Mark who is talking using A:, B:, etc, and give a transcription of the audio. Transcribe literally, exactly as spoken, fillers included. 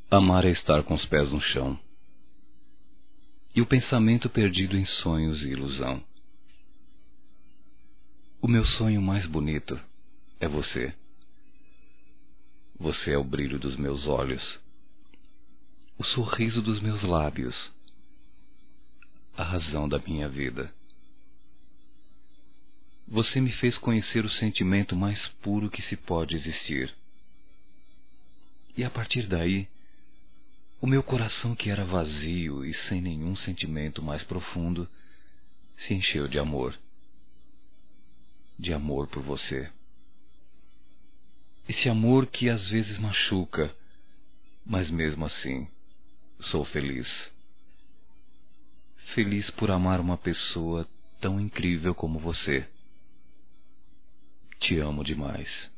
A: Amar é estar com os pés no chão, e o pensamento perdido em sonhos e ilusão. O meu sonho mais bonito é você. Você é o brilho dos meus olhos, o sorriso dos meus lábios, a razão da minha vida. Você me fez conhecer o sentimento mais puro que se pode existir. E a partir daí, o meu coração, que era vazio e sem nenhum sentimento mais profundo, se encheu de amor. De amor por você. Esse amor que às vezes machuca, mas mesmo assim sou feliz. Feliz por amar uma pessoa tão incrível como você. Te amo demais.